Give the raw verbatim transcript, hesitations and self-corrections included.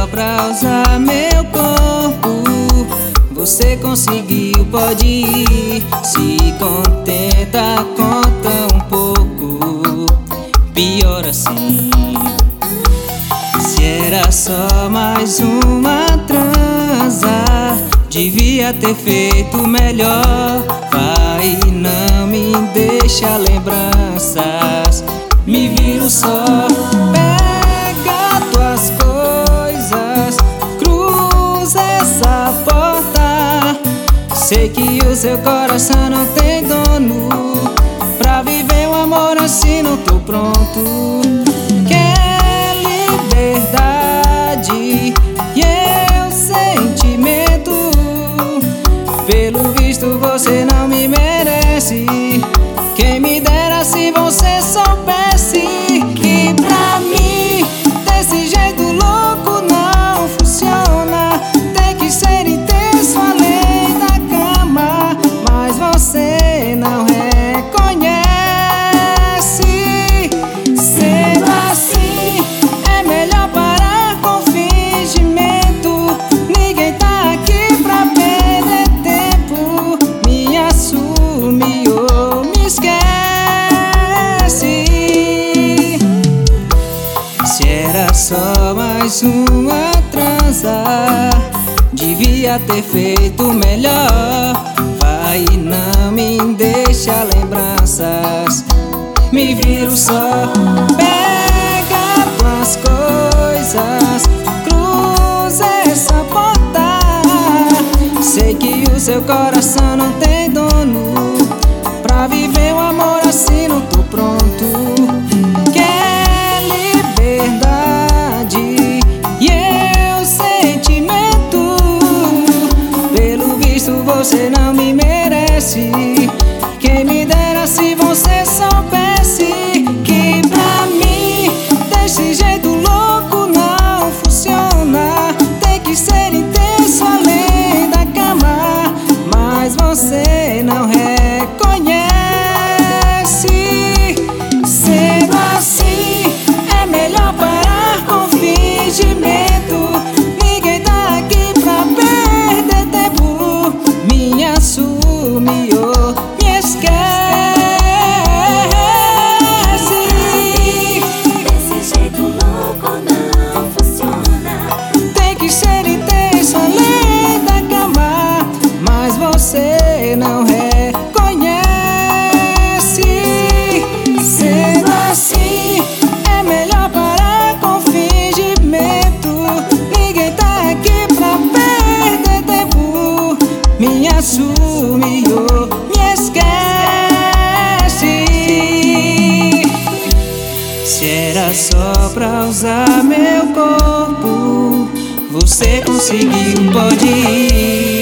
pra usar meu corpo. Você conseguiu, pode ir. Se contenta com tão pouco. Pior assim. Se era só mais uma transa, devia ter feito melhor. Vai, não me deixa lembranças. Me viro só. Pega tuas coisas, cruza essa porta. Sei que o seu coração não tem dono. Pra viver um amor assim não tô pronto. Quer liberdade e eu sentimento. Pelo visto você não me merece. Quem me dera se você soubesse que pra mim desse jeito louco não funciona. Tem que ser intenso além da cama, mas você não reconhece. Sendo assim, é melhor parar com fingimento. Ninguém tá aqui pra perder tempo. Me assume ou me esquece. Se era só mais uma transa, devia ter feito melhor. Vai, não me deixa lembranças. Me viro só. Pega tuas coisas, cruza essa porta. Sei que o seu coração não tem dono. Pra viver um amor assim não tô pronto. Quer liberdade e eu sentimento. Pelo visto você não me merece. Quem me dera se você soubesse que pra mim desse jeito louco não funciona. Tem que ser intenso além da cama, mas você não reconhece. Sendo assim, é melhor parar com fingimento. Ninguém tá aqui pra perder tempo. Me assume ou me esquece. Desse jeito louco não funciona. Tem que ser intenso além da cama, mas você não reconhece. Sendo assim, é melhor parar com fingimento. Ninguém tá aqui pra perder tempo. Me assume ou me esquece. Se era só pra usar meu corpo, você conseguiu, pode ir.